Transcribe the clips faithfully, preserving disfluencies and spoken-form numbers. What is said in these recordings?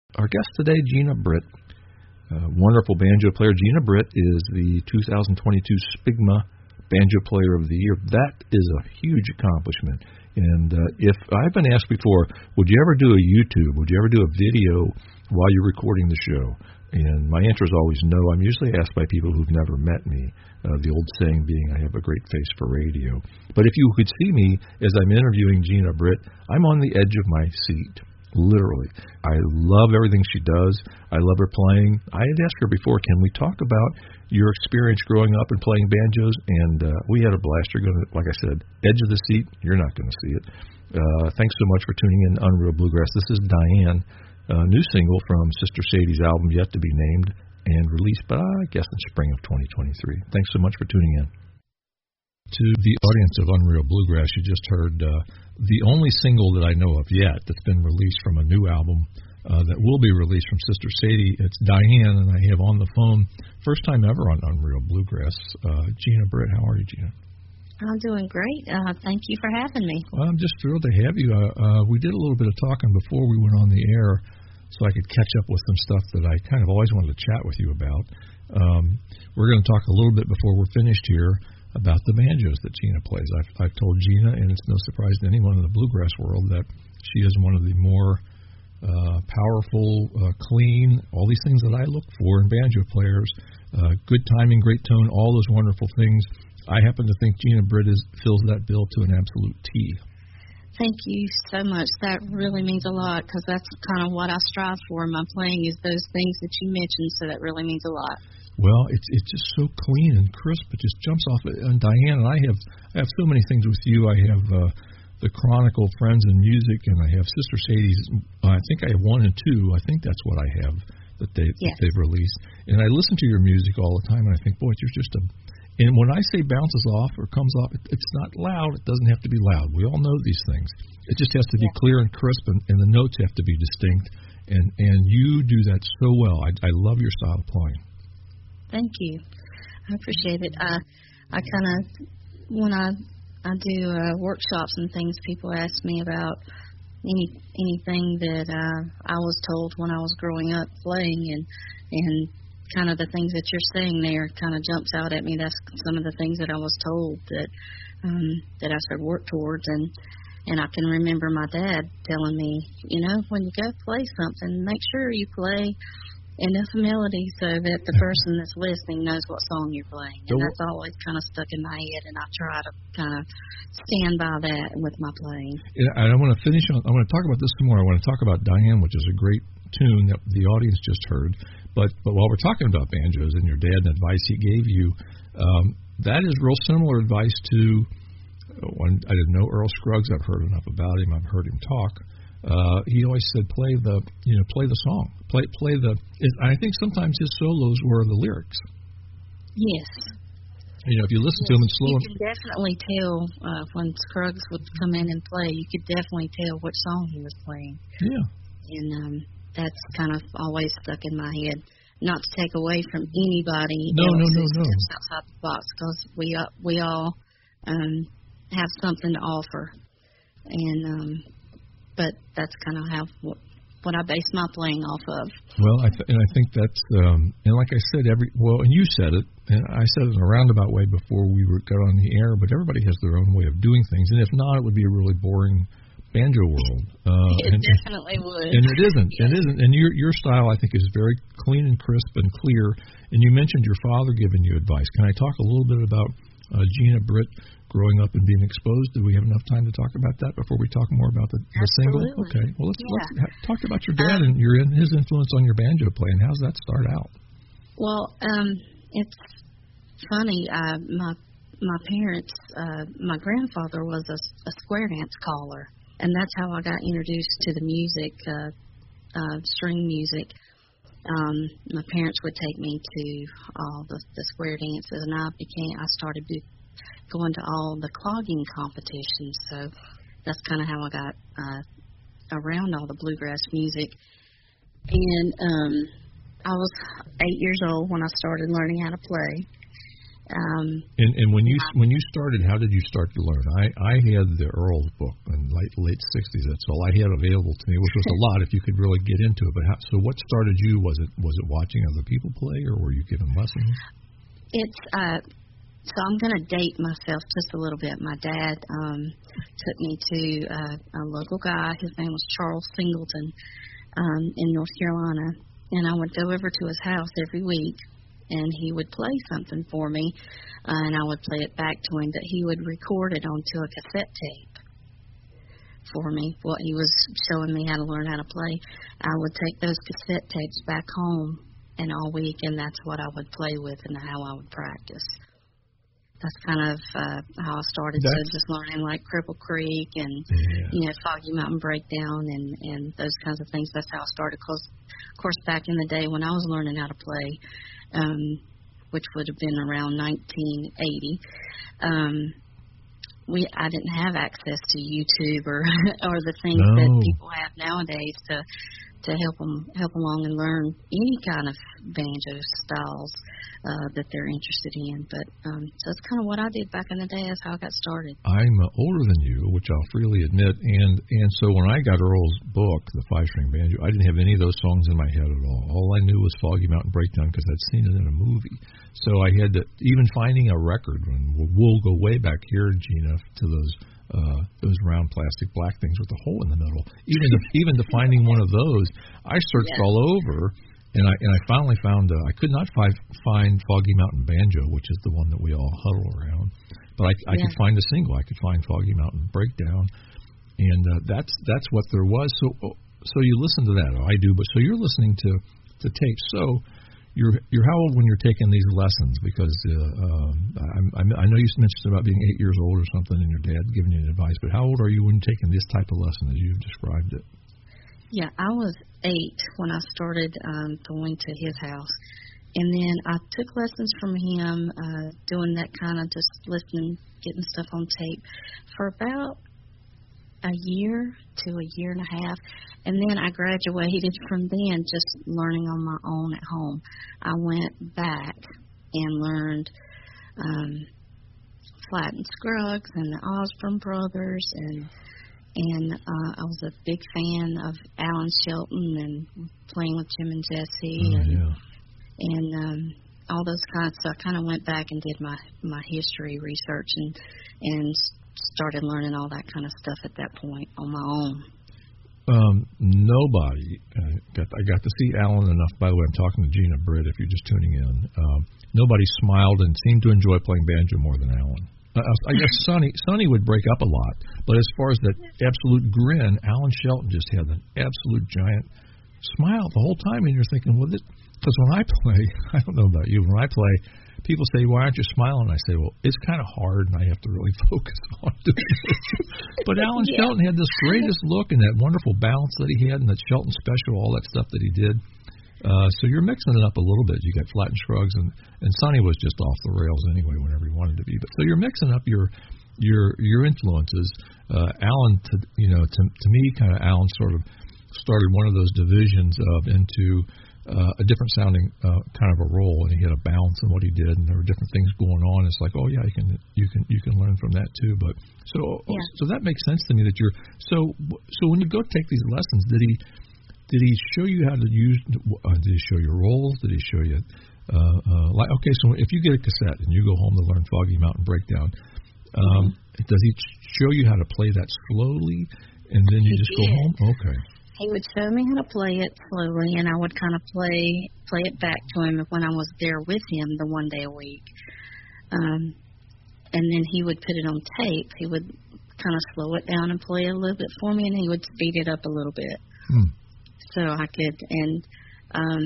Our guest today, Gina Britt, a wonderful banjo player. Gina Britt is the two thousand twenty-two SPIGMA Banjo Player of the Year. That is a huge accomplishment. And uh, if I've been asked before, would you ever do a YouTube? Would you ever do a video while you're recording the show? And my answer is always no. I'm usually asked by people who've never met me, uh, the old saying being I have a great face for radio. But if you could see me as I'm interviewing Gina Britt, I'm on the edge of my seat, literally. I love everything she does. I love her playing. I had asked her before, can we talk about your experience growing up and playing banjos? And uh, we had a blast. You're going to, like I said, edge of the seat. You're not going to see it. Uh, thanks so much for tuning in to Unreal Bluegrass. This is Diane. A new single from Sister Sadie's album, yet to be named and released, but I guess in spring of twenty twenty-three. Thanks so much for tuning in. To the audience of Unreal Bluegrass, you just heard uh, the only single that I know of yet that's been released from a new album uh, that will be released from Sister Sadie. It's Diane, and I have on the phone, first time ever on Unreal Bluegrass, uh, Gina Britt. How are you, Gina? I'm doing great. Uh, thank you for having me. Well, I'm just thrilled to have you. Uh, uh, we did a little bit of talking before we went on the air so I could catch up with some stuff that I kind of always wanted to chat with you about. Um, we're going to talk a little bit before we're finished here about the banjos that Gina plays. I've, I've told Gina, and it's no surprise to anyone in the bluegrass world, that she is one of the more uh, powerful, uh, clean, all these things that I look for in banjo players, uh, good timing, great tone, all those wonderful things. I happen to think Gina Britt is, fills that bill to an absolute T. Thank you so much. That really means a lot, because that's kind of what I strive for in my playing, is those things that you mentioned, so that really means a lot. Well, it's it's just so clean and crisp. It just jumps off. And Diane and I have I have so many things with you. I have uh, the Chronicle Friends in Music, and I have Sister Sadie's. Uh, I think I have one and two. I think that's what I have that, they, yes. that they've released. And I listen to your music all the time, and I think, boy, you're just a... And when I say bounces off or comes off, it, it's not loud. It doesn't have to be loud. We all know these things. It just has to be yeah. clear and crisp, and, and the notes have to be distinct. And, and you do that so well. I, I love your style of playing. Thank you. I appreciate it. I, I kind of, when I I do uh, workshops and things, people ask me about any anything that uh, I was told when I was growing up playing, and and. kind of the things that you're saying there kind of jumps out at me. That's some of the things that I was told that um, that I should work towards. And, and I can remember my dad telling me, you know, when you go play something, make sure you play enough melody so that the person that's listening knows what song you're playing. And that's always kind of stuck in my head, and I try to kind of stand by that with my playing. And I want to finish on, I want to talk about this some more. I want to talk about Diane, which is a great tune that the audience just heard. But but while we're talking about banjos and your dad and advice he gave you, um, that is real similar advice to when I didn't know Earl Scruggs. I've heard enough about him. I've heard him talk. Uh, he always said, play the you know play the song, play play the. It, I think sometimes his solos were the lyrics. Yes. You know, if you listen yes, to him and slow. You can definitely tell uh, when Scruggs would come in and play. You could definitely tell which song he was playing. Yeah. And um, that's kind of always stuck in my head. Not to take away from anybody no, else no, no, who no. steps outside the box, because we uh, we all um, have something to offer, and um, but that's kind of how what, what I base my playing off of. Well, I th- and I think that's um, and like I said, every well, and you said it, and I said it in a roundabout way before we were got on the air. But everybody has their own way of doing things, and if not, it would be a really boring banjo world. Uh, it and, definitely would. And it isn't. Yes. It isn't. And your your style, I think, is very clean and crisp and clear. And you mentioned your father giving you advice. Can I talk a little bit about uh, Gina Britt growing up and being exposed? Do we have enough time to talk about that before we talk more about the, the single? Okay. Well, let's, yeah. let's ha- talk about your dad um, and your his influence on your banjo playing. How's that start out? Well, um, it's funny. Uh, my my parents, uh, my grandfather was a, a square dance caller. And that's how I got introduced to the music, uh, uh, string music. Um, my parents would take me to all the, the square dances, and I became, I started be, going to all the clogging competitions. So that's kind of how I got uh, around all the bluegrass music. And um, I was eight years old when I started learning how to play. Um, and and when you yeah. when you started, how did you start to learn? I I had the Earls book in late late sixties. That's all I had available to me, which was a lot if you could really get into it. But how, so what started you? Was it was it watching other people play, or were you given lessons? It's uh, so I'm going to date myself just a little bit. My dad um, took me to uh, a local guy. His name was Charles Singleton um, in North Carolina, and I would go over to his house every week. And he would play something for me, uh, and I would play it back to him, but he would record it onto a cassette tape for me, what he was showing me how to learn how to play. I would take those cassette tapes back home and all week, and that's what I would play with and how I would practice. That's kind of uh, how I started, so just learning like Cripple Creek and, yeah. you know, Foggy Mountain Breakdown and, and those kinds of things. That's how I started. Cause, of course, back in the day when I was learning how to play, um, which would have been around nineteen eighty, um, we I didn't have access to YouTube or or the things no. that people have nowadays to to help them help along and learn any kind of banjo styles uh, that they're interested in. But um, so that's kind of what I did back in the day. That's how I got started. I'm uh, older than you, which I'll freely admit, and and so when I got Earl's book, The Five-String Banjo, I didn't have any of those songs in my head at all. All I knew was Foggy Mountain Breakdown because I'd seen it in a movie. So I had to, even finding a record, and we'll go way back here, Gina, to those uh, those round plastic black things with the hole in the middle. Even to, even to finding one of those, I searched yeah. all over, and I and I finally found. Uh, I could not find find Foggy Mountain Banjo, which is the one that we all huddle around, but I, I yeah. could find a single. I could find Foggy Mountain Breakdown, and uh, that's that's what there was. So so you listen to that. Oh, I do, but so you're listening to to tapes. So. You're you're how old when you're taking these lessons? Because uh, um, I, I know you mentioned about being eight years old or something, and your dad giving you advice. But how old are you when you're taking this type of lesson as you've described it? Yeah, I was eight when I started um, going to his house, and then I took lessons from him, uh, doing that kind of just listening, getting stuff on tape for about a year to a year and a half, and then I graduated from then just learning on my own at home. I went back and learned um, Flatt and Scruggs and the Osborne Brothers, and and uh, I was a big fan of Alan Shelton and playing with Jim and Jesse, oh, and yeah. and um, all those kinds. So I kind of went back and did my my history research and and. started learning all that kind of stuff at that point on my own. Um, nobody uh, got I got to see Alan enough. By the way, I'm talking to Gina Britt. If you're just tuning in, um, nobody smiled and seemed to enjoy playing banjo more than Alan. Uh, I guess Sonny Sonny would break up a lot, but as far as that absolute grin, Alan Shelton just had an absolute giant smile the whole time, and you're thinking, well, this, because when I play, I don't know about you, when I play. People say, why aren't you smiling? I say, well, it's kind of hard, and I have to really focus on doing it. But Alan yeah. Shelton had this greatest look and that wonderful balance that he had and that Shelton special, all that stuff that he did. Uh, so you're mixing it up a little bit. You got Flatt and Scruggs, and, and Sonny was just off the rails anyway whenever he wanted to be. But so you're mixing up your your your influences. Uh, Alan, to, you know, to, to me, kind of Alan sort of started one of those divisions of into Uh, a different sounding uh, kind of a role, and he had a balance in what he did, and there were different things going on. It's like, oh yeah, you can you can you can learn from that too. But so yeah. so that makes sense to me that you're so so when you go take these lessons, did he did he show you how to use? Uh, did he show you rolls? Did he show you uh, uh, like okay? So if you get a cassette and you go home to learn Foggy Mountain Breakdown, um, mm-hmm. does he show you how to play that slowly, and then you he just did. go home? Okay. He would show me how to play it slowly, and I would kind of play play it back to him when I was there with him the one day a week. Um, and then he would put it on tape. He would kind of slow it down and play it a little bit for me, and he would speed it up a little bit. Hmm. So I could, and um,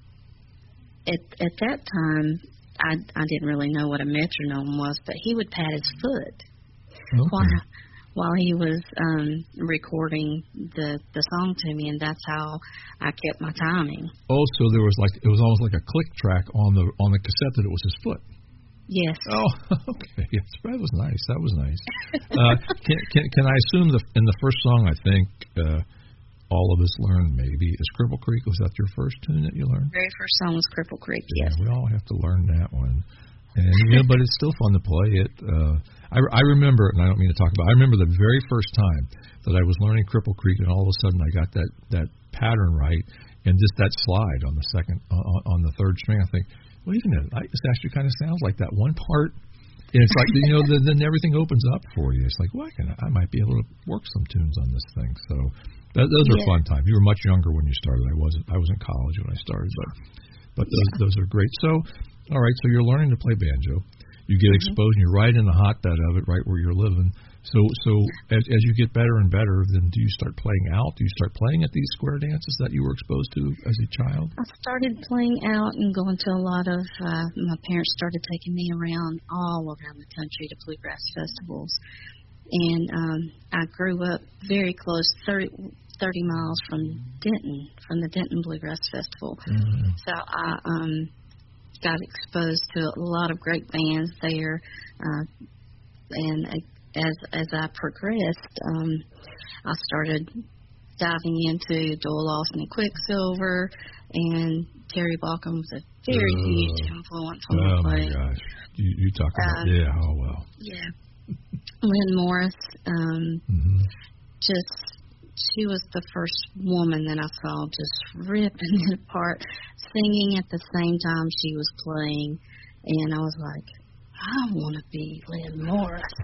at at that time, I I didn't really know what a metronome was, but he would pat his foot. Okay. While, while he was um, recording the the song to me, and that's how I kept my timing. Oh, so there was like it was almost like a click track on the on the cassette that it was his foot. Yes. Oh, okay. Yes, that was nice. That was nice. uh, can, can can I assume the in the first song I think uh, all of us learned maybe is Cripple Creek? Was that your first tune that you learned? The very first song was Cripple Creek. Yeah, yes. We all have to learn that one. And you know, but it's still fun to play it. Uh, I, I remember, and I don't mean to talk about. I remember the very first time that I was learning Cripple Creek, and all of a sudden I got that that pattern right, and just that slide on the second on, on the third string. I think, wait a minute, I, this actually kind of sounds like that one part. And it's like, you know, the, then everything opens up for you. It's like, well, I, can, I might be able to work some tunes on this thing. So that, those are yeah. fun times. You were much younger when you started. I wasn't. I was in college when I started, but but those, yeah. those are great. So, all right, so you're learning to play banjo. You get mm-hmm. exposed, and you're right in the hotbed of it, right where you're living. So, so as, as you get better and better, then do you start playing out? Do you start playing at these square dances that you were exposed to as a child? I started playing out and going to a lot of, uh, my parents started taking me around all around the country to bluegrass festivals. And um, I grew up very close, thirty, thirty miles from Denton, from the Denton Bluegrass Festival. Mm-hmm. So I um, got exposed to a lot of great bands there. Uh, and I, As as I progressed, um, I started diving into Joel Lawson and Quicksilver, and Terry Balcom was a very uh, huge influence on my playing. Oh my gosh, you, you talk about um, yeah, oh well. Yeah, Lynn Morris, um, mm-hmm. just she was the first woman that I saw just ripping it apart, singing at the same time she was playing, and I was like, I want to be Lynn Morris.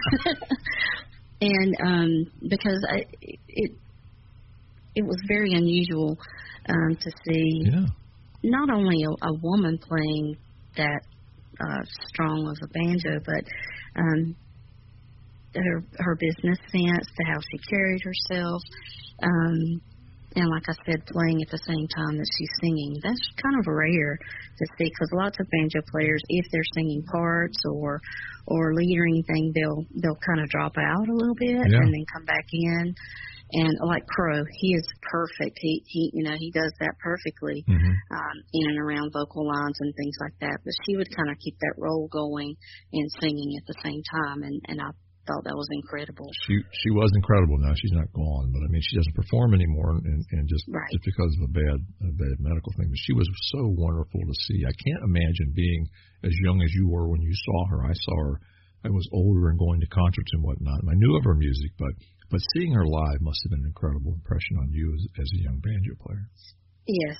And um, because I, it it was very unusual um, to see yeah. not only a, a woman playing that uh, strong of a banjo, but um, her her business sense, to how she carried herself. Um, And like I said, playing at the same time that she's singing. That's kind of rare to see, because lots of banjo players, if they're singing parts or or lead or anything, they'll they'll kind of drop out a little bit yeah. and then come back in. And like Crow, he is perfect. He he you know he does that perfectly mm-hmm. um, in and around vocal lines and things like that. But she would kind of keep that role going and singing at the same time. And and I thought that was incredible. She she was incredible. Now she's not gone, but I mean she doesn't perform anymore, and, and just right. just because of a bad a bad medical thing. But she was so wonderful to see. I can't imagine being as young as you were when you saw her. I saw her. I was older and going to concerts and whatnot. And I knew of her music, but but seeing her live must have been an incredible impression on you as as a young banjo player. Yes.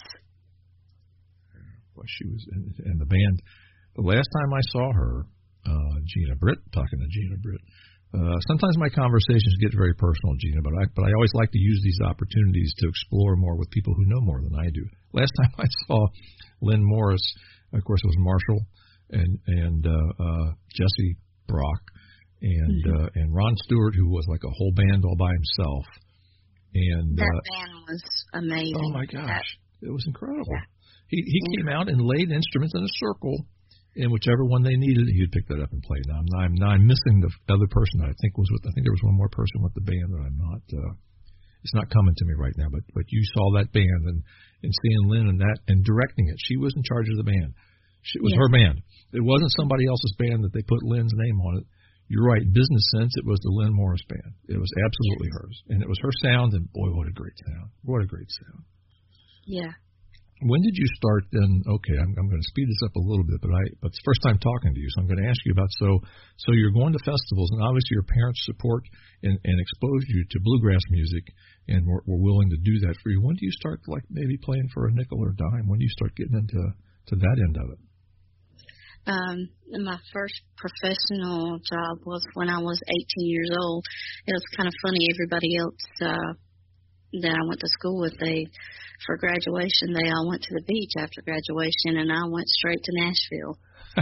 Well, she was, and, and the band. The last time I saw her, uh, Gina Britt, talking to Gina Britt. Uh, sometimes my conversations get very personal, Gina, but I but I always like to use these opportunities to explore more with people who know more than I do. Last time I saw Lynn Morris, of course, it was Marshall and and uh, uh, Jesse Brock and mm-hmm. uh, and Ron Stewart, who was like a whole band all by himself. And that uh, band was amazing. Oh my gosh, that, it was incredible. Yeah. He he yeah. came out and laid instruments in a circle. And whichever one they needed, he'd pick that up and play. Now I'm, now I'm, now I'm missing the other person that I think was with. I think there was one more person with the band that I'm not. Uh, it's not coming to me right now. But but you saw that band and and seeing Lynn and that and directing it. She was in charge of the band. She, it was yes. her band. It wasn't somebody else's band that they put Lynn's name on it. You're right. In business sense, it was the Lynn Morris band. It was absolutely yes. hers, and it was her sound. And boy, what a great sound! What a great sound! Yeah. When did you start then? Okay, I'm, I'm going to speed this up a little bit, but I but it's the first time talking to you, so I'm going to ask you about so so you're going to festivals, and obviously your parents support and, and exposed you to bluegrass music, and were, were willing to do that for you. When do you start like maybe playing for a nickel or a dime? When do you start getting into to that end of it? Um, my first professional job was when I was eighteen years old. It was kind of funny. Everybody else uh, that I went to school with, they for graduation, they all went to the beach after graduation, and I went straight to Nashville.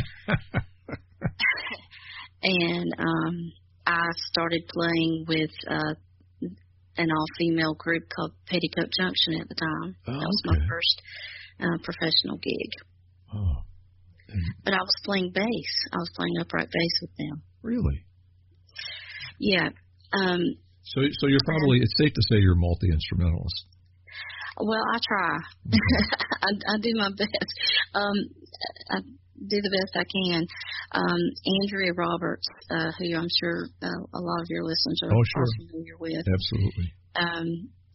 And um, I started playing with uh, an all-female group called Petticoat Junction at the time. Oh, that was okay. my first uh, professional gig. Oh. And but I was playing bass. I was playing upright bass with them. Really? Yeah. Um, so, so you're probably, it's safe to say you're a multi-instrumentalist. Well, I try. Mm-hmm. I, I do my best. Um, I do the best I can. Um, Andrea Roberts, uh, who I'm sure uh, a lot of your listeners are oh, sure. familiar with. Absolutely. Um,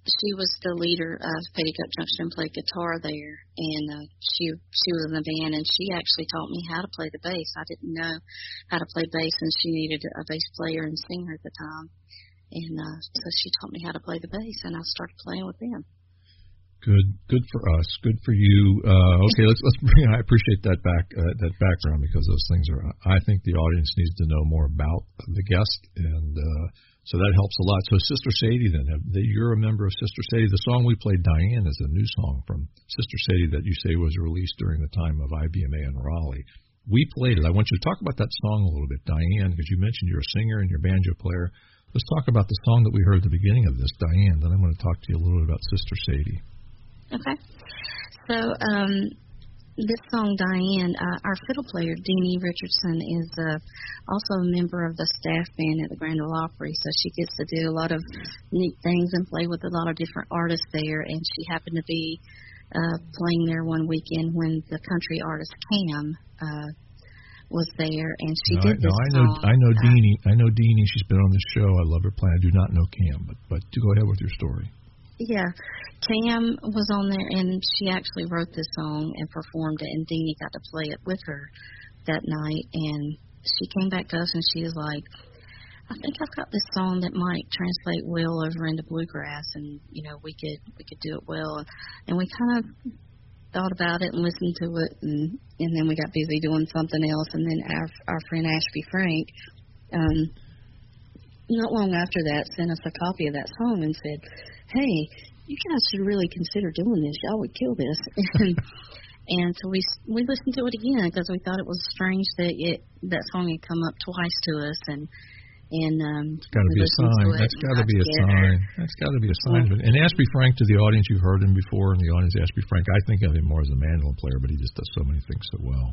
she was the leader of Petticoat Junction and played guitar there, and uh, she she was in the band, and she actually taught me how to play the bass. I didn't know how to play bass, and she needed a bass player and singer at the time, and uh, so she taught me how to play the bass, and I started playing with them. Good, good for us. Good for you. Uh, okay, let's let's bring. I appreciate that back uh, that background because those things are. I think the audience needs to know more about the guest, and uh, so that helps a lot. So, Sister Sadie, then have, you're a member of Sister Sadie. The song we played, Diane, is a new song from Sister Sadie that you say was released during the time of I B M A in Raleigh. We played it. I want you to talk about that song a little bit, Diane, because you mentioned you're a singer and you're a banjo player. Let's talk about the song that we heard at the beginning of this, Diane. Then I'm going to talk to you a little bit about Sister Sadie. Okay. So um, this song, Diane, uh, our fiddle player, Deanie Richardson, is uh, also a member of the staff band at the Grand Ole Opry, so she gets to do a lot of neat things and play with a lot of different artists there, and she happened to be uh, playing there one weekend when the country artist Cam uh, was there, and she no, did I, this no, I know, song. I know uh, Deanie. I know Deanie. She's been on the show. I love her playing. I do not know Cam, but but do go ahead with your story. Yeah, Cam was on there, and she actually wrote this song and performed it, and Deanie got to play it with her that night. And she came back to us, and she was like, I think I've got this song that might translate well over into bluegrass, and, you know, we could we could do it well. And we kind of thought about it and listened to it, and, and then we got busy doing something else. And then our, our friend Ashby Frank, um, not long after that, sent us a copy of that song and said, hey, you guys should really consider doing this. Y'all would kill this. and, and so we we listened to it again because we thought it was strange that it that song had come up twice to us. And and um, it's got to be a sign. That's got to be a sign. That's got to be a sign. And Ashby Frank, to the audience, you've heard him before, and the audience, Ashby Frank, I think of him more as a mandolin player, but he just does so many things so well.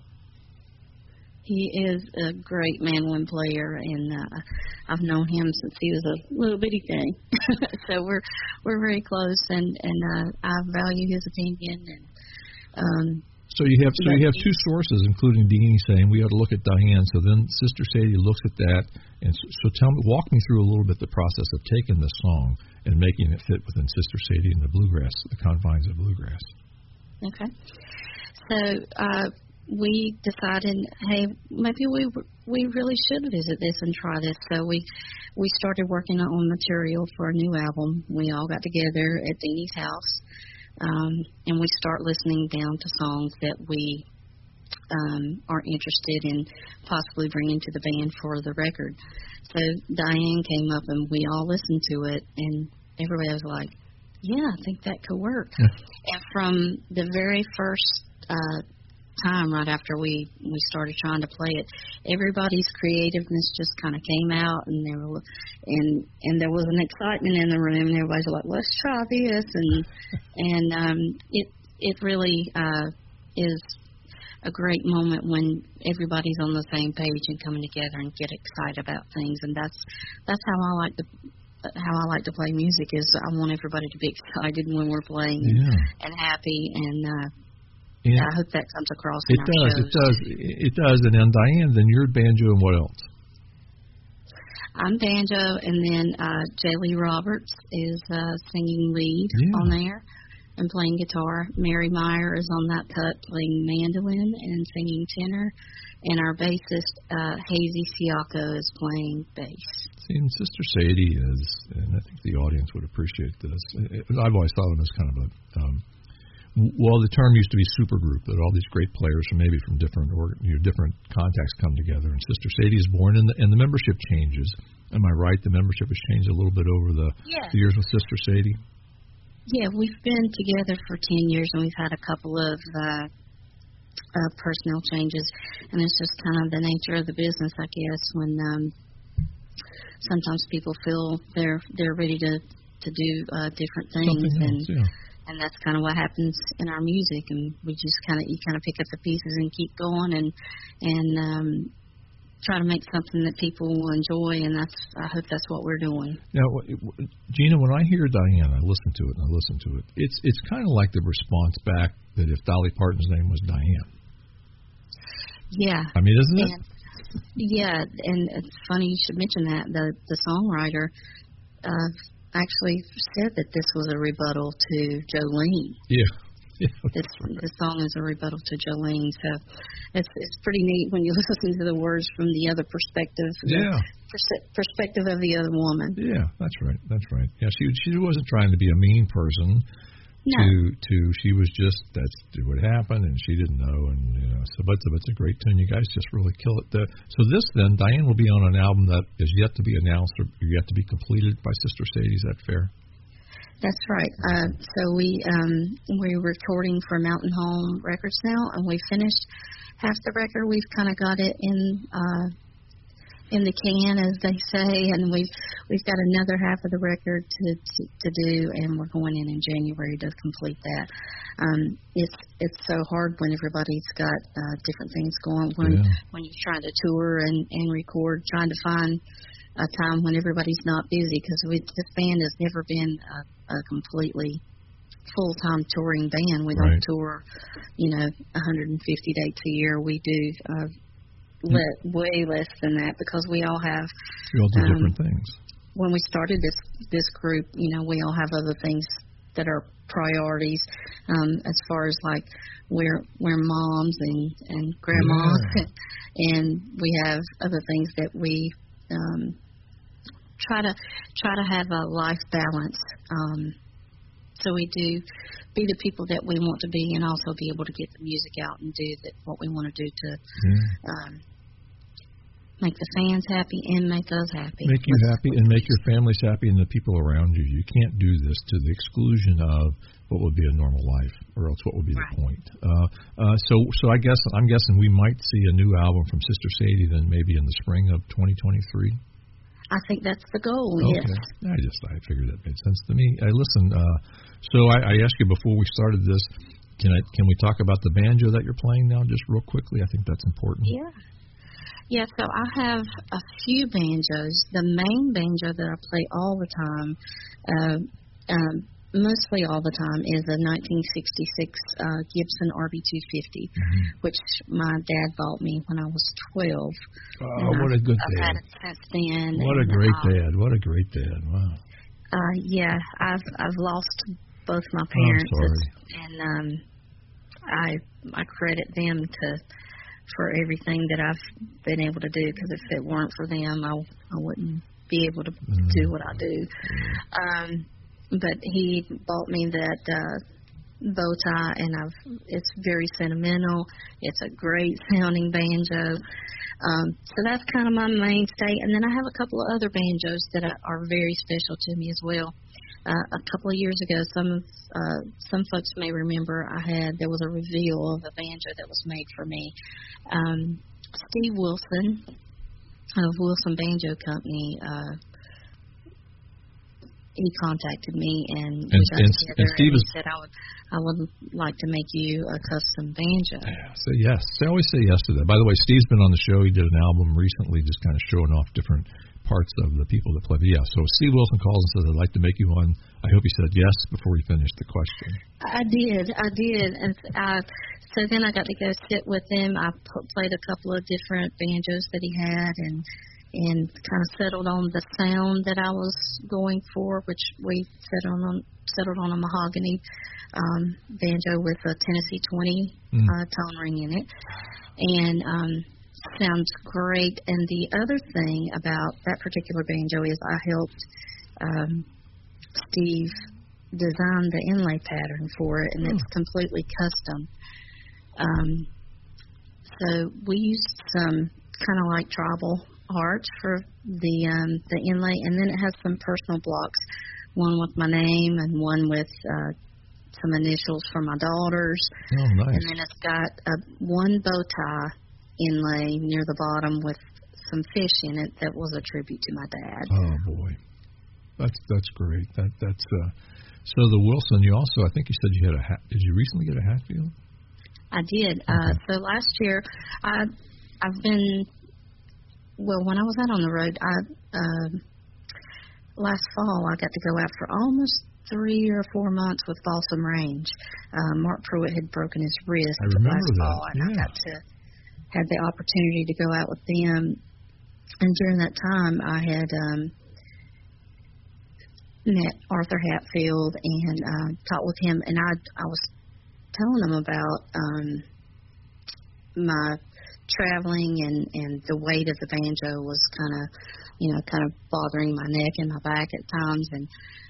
He is a great mandolin player, and uh, I've known him since he was a little bitty thing. So we're we're very close, and and uh, I value his opinion. And um, so you have so you have two sources, including Deanie saying we ought to look at Diane. So then Sister Sadie looks at that, and so, so tell me, walk me through a little bit the process of taking this song and making it fit within Sister Sadie and the bluegrass, the confines of bluegrass. Okay, so. Uh, We decided, hey, maybe we we really should visit this and try this. So we we started working on material for a new album. We all got together at Deanie's house, um, and we start listening down to songs that we um, are interested in possibly bringing to the band for the record. So Diane came up, and we all listened to it, and everybody was like, yeah, I think that could work. And from the very first uh time right after we we started trying to play it, everybody's creativeness just kind of came out, and there were and and there was an excitement in the room, and everybody's like, let's try this, and and um it it really uh is a great moment when everybody's on the same page and coming together and get excited about things. And that's that's how I like to how I like to play music, is I want everybody to be excited when we're playing, yeah. and, and happy, and uh Yeah. I hope that comes across in in our our does, shows. It does. It does. And then Diane, then you're banjo and what else? I'm banjo, and then uh, J. Lee Roberts is uh, singing lead yeah. on there and playing guitar. Mary Meyer is on that cut playing mandolin and singing tenor. And our bassist, uh, Hazy Siako, is playing bass. See, and Sister Sadie is, and I think the audience would appreciate this. I've always thought of them as kind of a... Um, Well, the term used to be supergroup, that all these great players from maybe from different organ, you know, different contacts come together. And Sister Sadie is born, and the, and the membership changes. Am I right? The membership has changed a little bit over the, yeah. the years with Sister Sadie? Yeah, we've been together for ten years, and we've had a couple of uh, uh, personnel changes. And it's just kind of the nature of the business, I guess, when um, sometimes people feel they're they're ready to, to do uh, different things. Something and else, yeah. And that's kind of what happens in our music, and we just kind of you kind of pick up the pieces and keep going, and and um, try to make something that people will enjoy, and that's I hope that's what we're doing. Now, Gina, when I hear Diane, I listen to it and I listen to it. It's it's kind of like the response back that if Dolly Parton's name was Diane. Yeah. I mean, isn't it? And, yeah, and it's funny you should mention that the the songwriter of actually said that this was a rebuttal to Jolene. Yeah. Yeah, this right. this song is a rebuttal to Jolene, so it's it's pretty neat when you listen to the words from the other perspective, yeah, the pers- perspective of the other woman. Yeah, that's right, that's right. Yeah, she she wasn't trying to be a mean person. No. To to she was just that's what happened, and she didn't know, and you know. So, but it's a great tune. You guys just really kill it. The, so this then, Diane will be on an album that is yet to be announced or yet to be completed by Sister Sadie. Is that fair? That's right. Uh, so we um, we're recording for Mountain Home Records now, and we finished half the record. We've kind of got it in uh, in the can, as they say, and we've we've got another half of the record to to, to do, and we're going in in January to complete that. Um, it's it's so hard when everybody's got uh, different things going. When yeah. when you're trying to tour and, and record, trying to find a time when everybody's not busy, because we this band has never been a, a completely full-time touring band. We right. don't tour, you know, one hundred fifty dates a year. We do uh, let, way less than that because we all have. We all do um, different things. When we started this this group, you know, we all have other things that are priorities, um, as far as like we're we're moms and and grandmas, yeah. and we have other things that we. Um, Try to try to have a life balance, um, so we do be the people that we want to be, and also be able to get the music out and do that what we want to do to yeah. um, make the fans happy and make us happy. Make you happy and make your families happy and the people around you. You can't do this to the exclusion of what would be a normal life, or else what would be right. the point? Uh, uh, so, so I guess I'm guessing we might see a new album from Sister Sadie then maybe in the spring of twenty twenty-three. I think that's the goal, okay. yes. I just I figured that made sense to me. I listen, uh, so I, I asked you before we started this, can I can we talk about the banjo that you're playing now just real quickly? I think that's important. Yeah. Yeah, so I have a few banjos. The main banjo that I play all the time, uh, um, mostly all the time, is a nineteen sixty-six uh, Gibson R B two fifty, mm-hmm. which my dad bought me when I was twelve. Oh, what a good I've dad. had it since then. What a great uh, dad. What a great dad. Wow. Uh, yeah, I've I've lost both my parents. Oh, I'm sorry. And um, I I credit them to for everything that I've been able to do, because if it weren't for them, I, I wouldn't be able to mm-hmm. do what I do. Mm-hmm. Um, but he bought me that uh, bow tie, and I've it's very sentimental. It's a great sounding banjo. Um, so that's kind of my mainstay. And then I have a couple of other banjos that are very special to me as well. Uh, a couple of years ago, some of, uh, some folks may remember I had there was a reveal of a banjo that was made for me. Um, Steve Wilson of Wilson Banjo Company. Uh, he contacted me, and, and we got and, together, and Steve and he is, said I would I would like to make you a custom banjo. Yeah, say yes. They always say yes to that. By the way, Steve's been on the show. He did an album recently, just kind of showing off different parts of the people that play. But yeah, so Steve Wilson calls and says, I'd like to make you one. I hope he said yes before he finished the question. I did, I did. And uh, so then I got to go sit with him. I p- played a couple of different banjos that he had, and and kind of settled on the sound that I was going for, which we settled on, settled on a mahogany um, banjo with a Tennessee twenty mm. uh, tone ring in it. And um sounds great. And the other thing about that particular banjo is I helped um, Steve design the inlay pattern for it, and oh. it's completely custom. Um, so we used some kind of like tribal art for the um, the inlay, and then it has some personal blocks, one with my name and one with uh, some initials for my daughters. Oh, nice. And then it's got a one bow tie inlay near the bottom with some fish in it that was a tribute to my dad. Oh boy, that's that's great. That that's uh, so the Wilson. You also, I think you said you had a hat. Did you recently get a Hatfield? I did. Okay. Uh, so last year, I I've been well. When I was out on the road, I uh, last fall I got to go out for almost three or four months with Balsam Range. Uh, Mark Pruitt had broken his wrist I remember last that. fall, and yeah. I got to had the opportunity to go out with them. And during that time, I had um, met Arthur Hatfield and uh, talked with him, and I I was telling him about um, my traveling and, and the weight of the banjo was kind of, you know, kind of bothering my neck and my back at times, and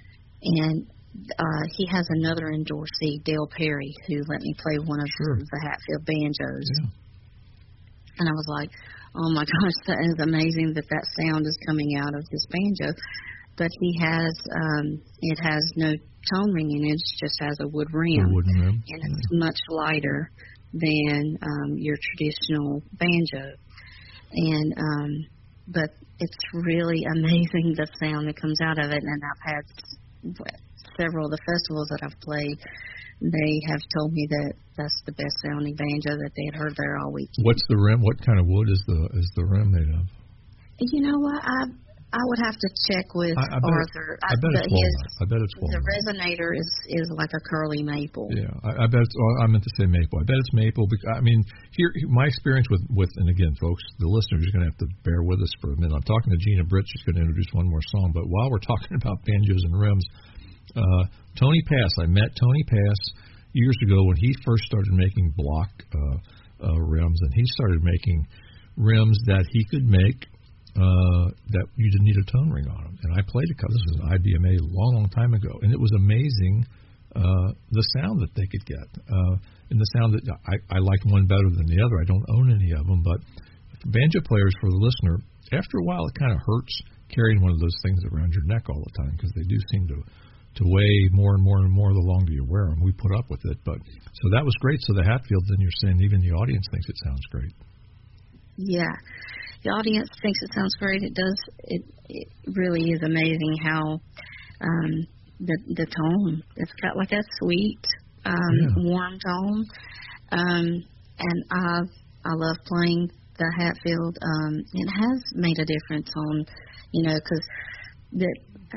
and uh, he has another endorsee, Dale Perry, who let me play one of sure. the Hatfield banjos, yeah. and I was like, oh my gosh, that is amazing that that sound is coming out of this banjo. But he has, um, it has no tone ringing. It just has a wood rim, a wooden rim. and it's yeah. much lighter than um, your traditional banjo. And um, but it's really amazing the sound that comes out of it. And I've had several of the festivals that I've played. They have told me that that's the best sounding banjo that they had heard there all week. What's the rim? What kind of wood is the is the rim made of? You know what? I I would have to check with I, I Arthur. I, I bet it's walnut. I bet it's walnut. The resonator is is like a curly maple. Yeah, I, I bet. It's, well, I meant to say maple. I bet it's maple. Because, I mean, here my experience with with and again, folks, the listeners are going to have to bear with us for a minute. I'm talking to Gina Britt. She's going to introduce one more song. But while we're talking about banjos and rims, uh, Tony Pass. I met Tony Pass years ago when he first started making block uh, uh, rims, and he started making rims that he could make. Uh, that you didn't need a tone ring on them. And I played a couple. This was an I B M A a long, long time ago, and it was amazing uh, the sound that they could get. Uh, and the sound that I, I like one better than the other. I don't own any of them, but banjo players, for the listener, after a while it kind of hurts carrying one of those things around your neck all the time because they do seem to to weigh more and more and more the longer you wear them. We put up with it, but so that was great. So the Hatfield, then you're saying even the audience thinks it sounds great. Yeah. The audience thinks it sounds great. It does. It, it really is amazing how um, the the tone. It's got like a sweet, um, yeah. warm tone, um, and I I love playing the Hatfield. Um, it has made a difference on, you know, because the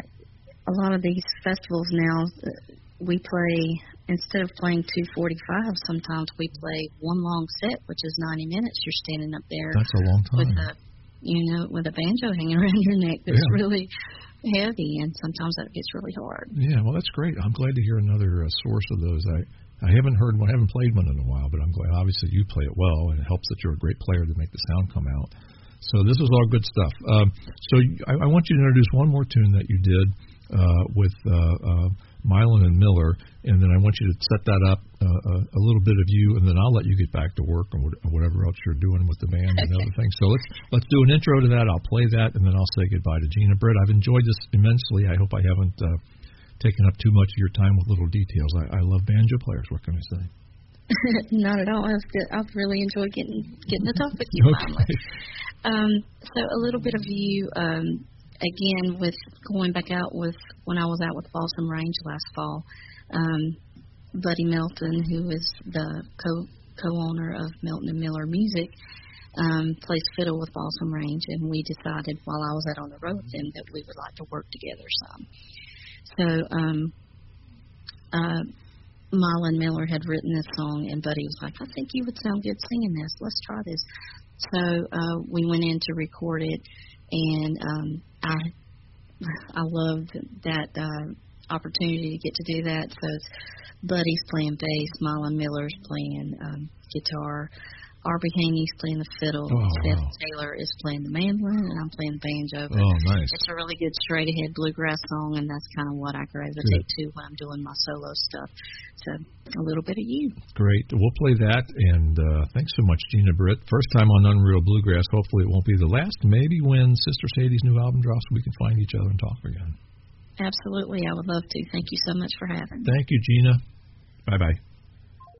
a lot of these festivals now we play. Instead of playing two forty-five, sometimes we play one long set, which is ninety minutes. You're standing up there. That's a long time. With a, you know, with a banjo hanging around your neck that's yeah. really heavy, and sometimes that gets really hard. Yeah, well, that's great. I'm glad to hear another uh, source of those. I I haven't heard one, I haven't played one in a while, but I'm glad. Obviously, you play it well, and it helps that you're a great player to make the sound come out. So this is all good stuff. Um, so I, I want you to introduce one more tune that you did uh, with uh, uh, Milan and Miller, and then I want you to set that up, uh, a, a little bit of you, and then I'll let you get back to work or whatever else you're doing with the band and other things. So let's let's do an intro to that. I'll play that, and then I'll say goodbye to Gina Britt. I've enjoyed this immensely. I hope I haven't uh, taken up too much of your time with little details. I, I love banjo players. What can I say? Not at all. I've, I've really enjoyed getting getting to talk with you okay. finally. Um, so a little bit of you. Um, Again, with going back out with when I was out with Balsam Range last fall, um, Buddy Melton, who is the co co-owner of Melton and Miller Music, um, plays fiddle with Balsam Range, and we decided while I was out on the road with him that we would like to work together some. So, um, uh, Milan Miller had written this song, and Buddy was like, "I think you would sound good singing this. Let's try this." So uh, we went in to record it. And um, I I loved that uh, opportunity to get to do that. So it's Buddy's playing bass, Milan Miller's playing um, guitar, Arby Haney's playing the fiddle, oh, Seth wow. Taylor is playing the mandolin, and I'm playing the banjo. But oh, nice. It's a really good straight-ahead bluegrass song, and that's kind of what I gravitate good. to when I'm doing my solo stuff. So a little bit of you. Great. We'll play that, and uh, thanks so much, Gina Britt. First time on Unreal Bluegrass. Hopefully it won't be the last. Maybe when Sister Sadie's new album drops, we can find each other and talk again. Absolutely. I would love to. Thank you so much for having me. Thank you, Gina. Bye-bye.